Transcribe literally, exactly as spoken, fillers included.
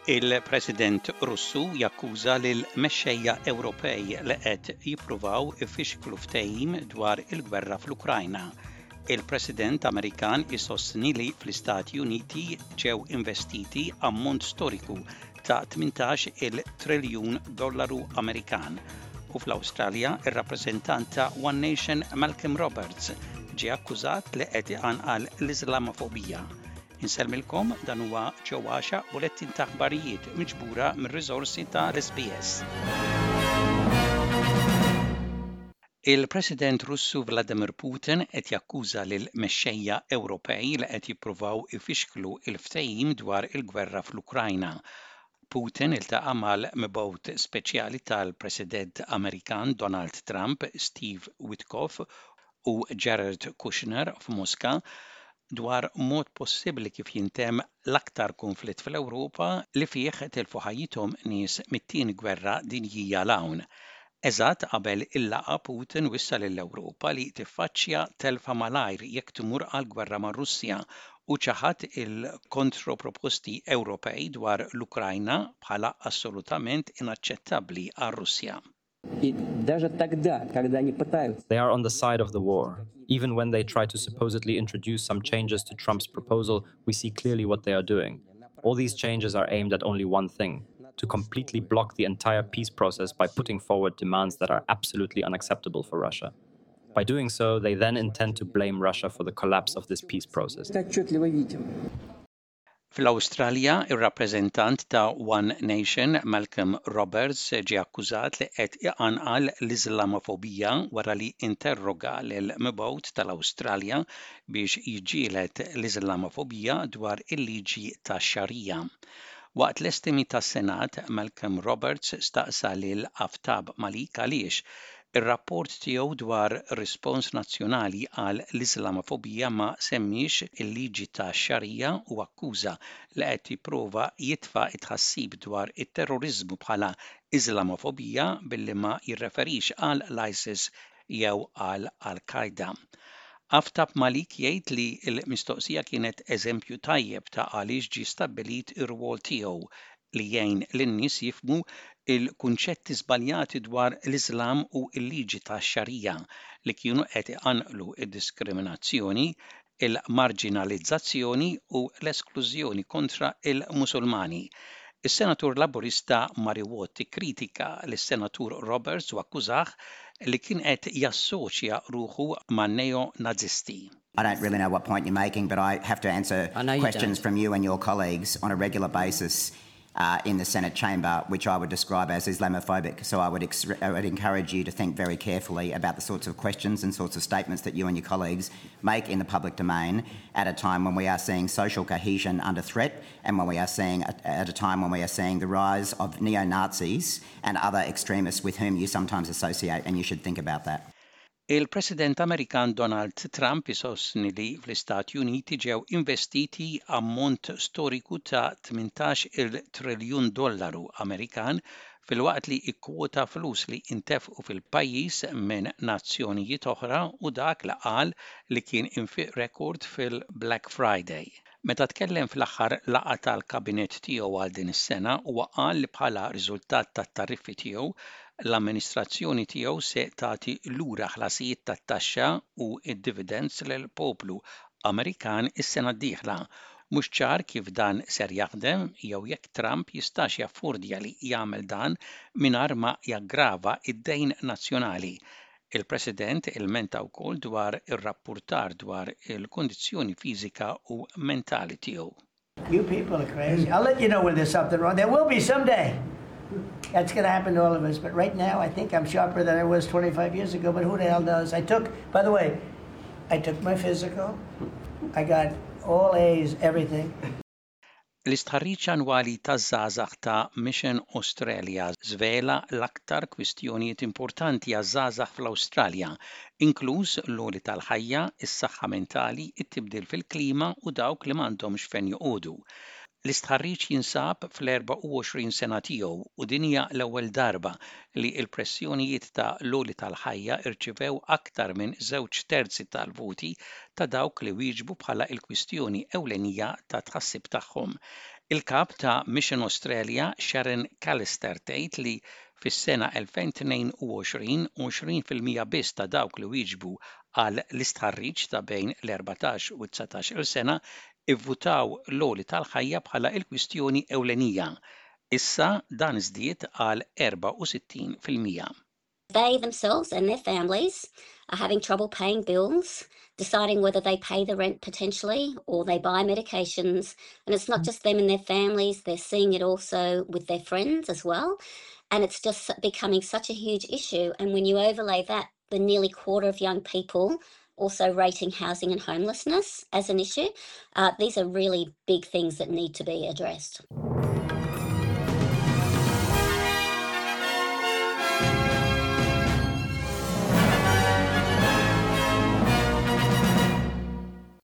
Il-President Russu jakkuża lil mexxejja Ewropej li qed jippruvaw ifixklu ftehim dwar il-gwerra fl-Ukrajna. Il-President Amerikan isostni li fl-Istati Uniti ġew investiti ammont storiku ta' tmintax il triljun dollaru Amerikan. U fl-Awstralja ir-rappreżentant ta' One Nation Malcolm Roberts ġie akkużat li qed iqanqal l-Islamofobija. Inselmilkom dan huwa ġewwaxa bulettin ta' aħbarijiet miġbura mir-riżorsi tal-S B S. Il-President Russu Vladimir Putin qed jakkuża lil mexxejja Ewropej li qed jippruvaw ifixklu l-ftehim dwar il-gwerra fl-Ukrajna. Putin iltaqa' mal-mibgħut speċjali tal-President Amerikan Donald Trump, Steve Witkoff u Jared Kushner f'Mosca dwar mod possibbli kif jintemm l-aktar konflitt fl-Ewropa li fih tilfu ħajjithom nies mit-tieni gwerra dinjija l-hawn. Eżatt qabel il-laqgħa Putin wissa lill-Ewropa li tiffaċċja telfa malajr jekk timur għall-gwerra mar-Russja u ċaħad il-kontroproposti Ewropej dwar l-Ukrajna bħala assolutament inaċċettabbli għar-Russja. They are on the side of the war. Even when they try to supposedly introduce some changes to Trump's proposal, we see clearly what they are doing. All these changes are aimed at only one thing: to completely block the entire peace process by putting forward demands that are absolutely unacceptable for Russia. By doing so, they then intend to blame Russia for the collapse of this peace process. Fl-Awstralja, ir-rappreżentant ta' One Nation Malcolm Roberts ġie akkużat li qed iqanqal l-Islamofobija wara li interroga lil mibgħut tal-Awstralja biex jiġġieled l-Islamofobija dwar il-liġi tax-Xarija. Waqt l-estimi tas-Senat, Malcolm Roberts staqsa lil Aftab Malik għaliex ir-rapport tiegħu dwar rispons nazzjonali għal l-Islamofobija ma semmix il-liġi tax-Xarija u akkuża li qed jipprova jitfa' it-tħassib dwar it-terrorizmu bħala Islamofobija billi ma jirreferix għal l-ISIS jew għal Al-Qaeda. Aftab Malik jgħid li l-mistoqsija kienet eżempju tajjeb ta' għaliex ġie stabbilit ir-rwol tiegħu li jgħin lin-nies jifhmu il-kunċetti żbaljati dwar l-Islam u l-liġi tax-Xarija li kienu qed iqanqlu d-diskriminazzjoni, il-marginalizzazzjoni u l-esklużjoni kontra il-Musulmani. Is-Senatur Laburista Murray Watt ikkritika lis-Senatur Roberts u akkużah li kien qed jassoċja ruħu man-neo-Nazisti. I don't really know what point you're making, but I have to answer questions from you and your colleagues on a regular basis uh, in the Senate chamber, which I would describe as Islamophobic. So I would, ex I would encourage you to think very carefully about the sorts of questions and sorts of statements that you and your colleagues make in the public domain at a time when we are seeing social cohesion under threat and when we are seeing, at a time when we are seeing the rise of neo-Nazis and other extremists with whom you sometimes associate, and you should think about that. Il-President Amerikan Donald Trump isostni li fl-Istati Uniti ġew investiti ammont storiku ta' tmintax il triljun dollaru Amerikan filwaqt li ikkwota flus li intefqu fil-pajjiż minn nazzjonijiet oħra u dak li qal li kien infiq rekord fil-Black Friday. Meta tkellem fl-aħħar laqgħa tal-kabinett tiegħu għal din is-sena huwa qal li bħala riżultat tat-tariffi tiegħu l-amministrazzjoni tiegħu se tagħti lura ħlasijiet tat-taxxa u d-dividends lill-poplu Amerikan is-sena d-dieħla. Mhux ċar kif dan ser jaħdem jew jekk Trump jistax jaffordja li jagħmel dan mingħajr ma jaggrava id-dejn nazzjonali. Il-President ilmenta wkoll dwar ir-rappurtar dwar il-kondizzjoni fiżika u mentali tiegħu. You people are crazy. I'll let you know when there's something wrong. There will be someday. That's going to happen to all of us. But right now, I think I'm sharper than I was twenty-five years ago. But who the hell knows? I took, by the way, I took my physical. I got all A's, everything. L-istħarriġ annwali taż-żgħażagħ ta' Mission Australia żvela l-aktar kwistjonijiet importanti għaż-żgħażagħ fl-Awstralja, inkluż l-għoli tal-ħajja, is-saħħa mentali, it-tibdil fil-klima u dawk li m'għandhomx fejn joqogħdu. L-istħarriġ jinsab fl-erba' u għoxrin sena tiegħu u din hija l-ewwel darba li l-pressjonijiet ta' logħli tal-ħajja irċevew aktar minn żewġ terzi tal-voti ta' dawk li wieġbu bħala l-kwistjoni ewlenija ta' tħassib tagħhom. Il-kap ta' Mission Australia Sharon Callister tgħid li fis-sena elfejn u tnejn u għoxrin għoxrin fil-mija biss ta' dawk li wieġbu għal l-istħarriġ ta' bejn l-erbatax u tsatax-il sena ivvutaw l-għoli tal-ħajja bħala l-kwistjoni ewlenija. Issa dan iżdied għal erba' u sittin fil-mija. They themselves and their families are having trouble paying bills, deciding whether they pay the rent potentially or they buy medications. And it's not just them and their families, they're seeing it also with their friends as well. And it's just becoming such a huge issue. And when you overlay that, the nearly quarter of young people also rating housing and homelessness as an issue, uh, these are really big things that need to be addressed.